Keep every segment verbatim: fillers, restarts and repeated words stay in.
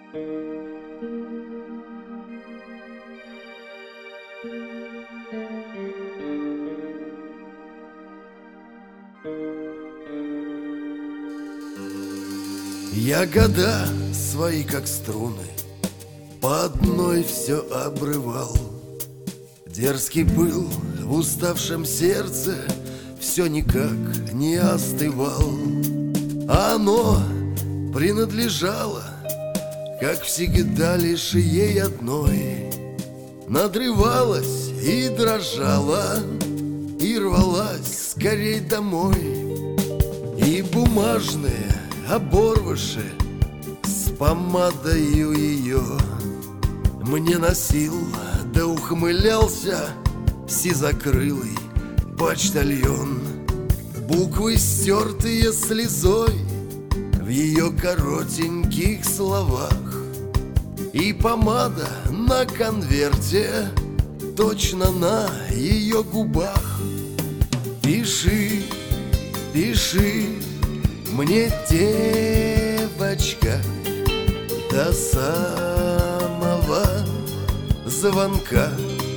Я года свои, как струны, по одной все обрывал. Дерзкий был в уставшем сердце, все никак не остывал. А оно принадлежало, как всегда, лишь ей одной. Надрывалась и дрожала, и рвалась скорей домой. И бумажные оборвыши с помадою ее мне носил, да ухмылялся сизокрылый почтальон. Буквы, стертые слезой в ее коротеньких словах, и помада на конверте точно на ее губах. Пиши, пиши мне, девочка, до самого звонка.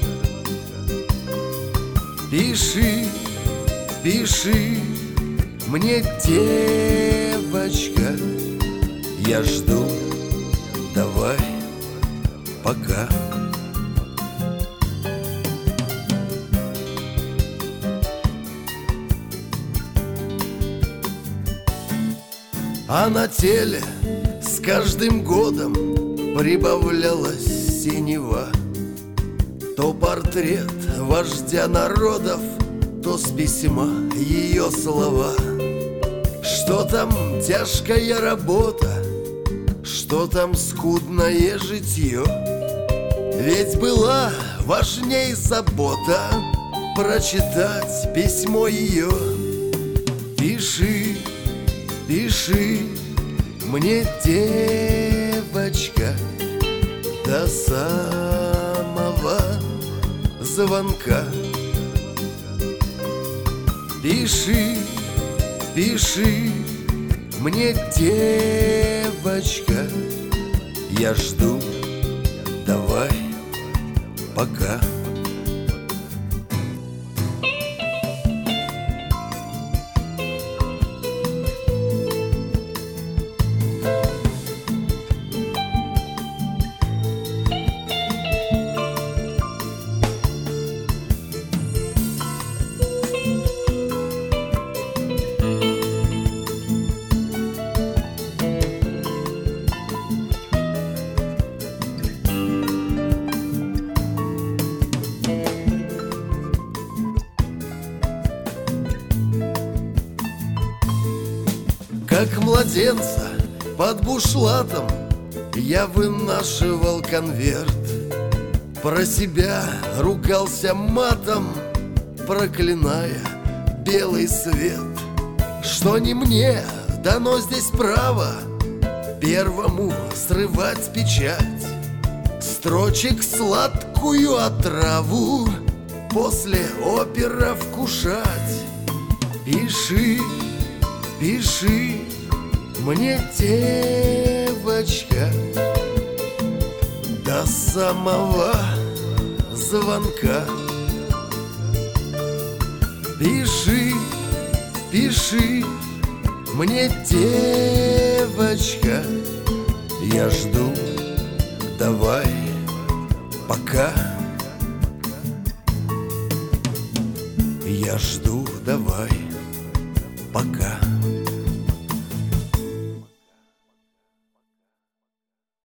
Пиши, пиши мне, девочка, я жду, давай, пока. А на теле с каждым годом прибавлялась синева. То портрет вождя народов, то с письма ее слова. Что там тяжкая работа, что там скудное житье, ведь была важней забота прочитать письмо ее. Пиши, пиши мне, девочка, до самого звонка. Пиши, пиши мне, девочка, я жду, давай, пока. Как младенца под бушлатом я вынашивал конверт, про себя ругался матом, проклиная белый свет. Что не мне дано здесь право первому срывать печать, строчек сладкую отраву после опера вкушать. Пиши, пиши мне, девочка, до самого звонка. Пиши, пиши мне, девочка, я жду, давай, пока. Я жду, давай, пока.